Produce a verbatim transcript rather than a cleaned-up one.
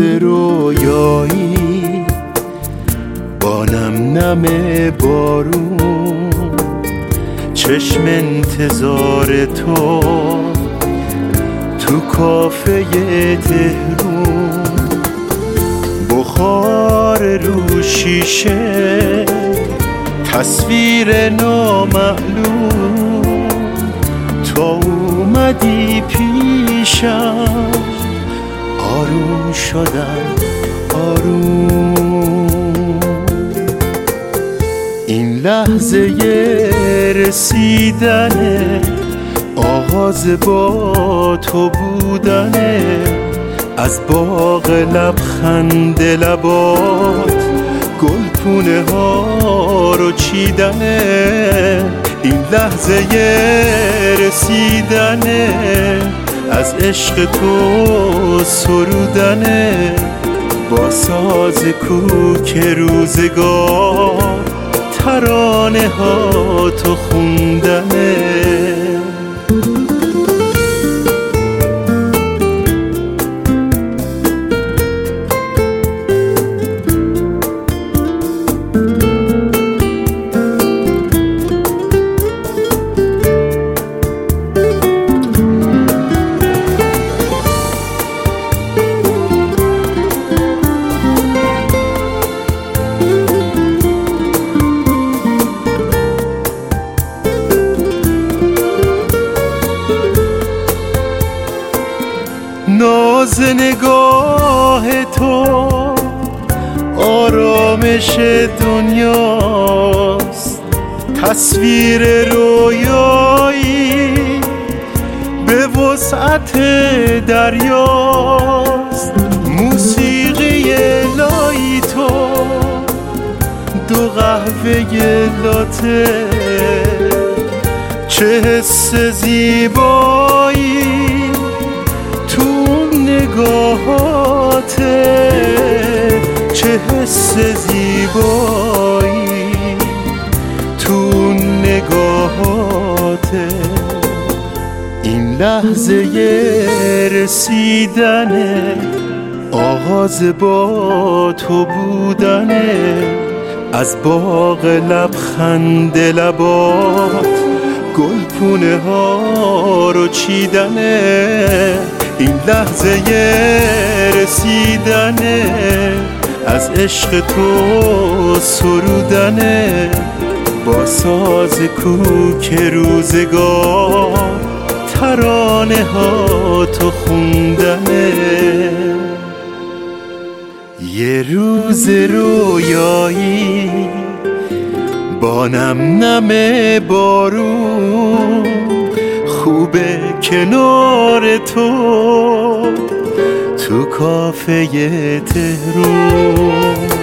رویایی با نم نم بارون، چشم انتظار تو تو کافه تهرون، بخار رو شیشه تصویر نامعلوم، تا اومدی پیشم آروم شدم آروم. این لحظه رسیدنه، آغاز با تو بودنه، از باغ لبخند لبات گلپونه ها رو چیدنه. این لحظه رسیدنه، از عشق تو سرودنه، با ساز کوک روزگار ترانه ها تو خوندنه. ناز نگاه تو آرامش دنیاست، تصویر رویایی به وسعت دریاست، موسیقی لای تو دو قهوه لاته، چه حس زیبایی نگاهاته، چه حس زیبایی تو نگاهاته. این لحظه رسیدنه، آغاز با تو بودنه، از باغ لبخند لبات گلپونه ها رو چیدنه. این لحظه رسیدنه، از عشق تو سرودنه، با ساز کوک روزگار ترانه ها تو خوندنه. یه روز رویایی با نم نم بارون، خوبه کنار تو تو کافه تهرون.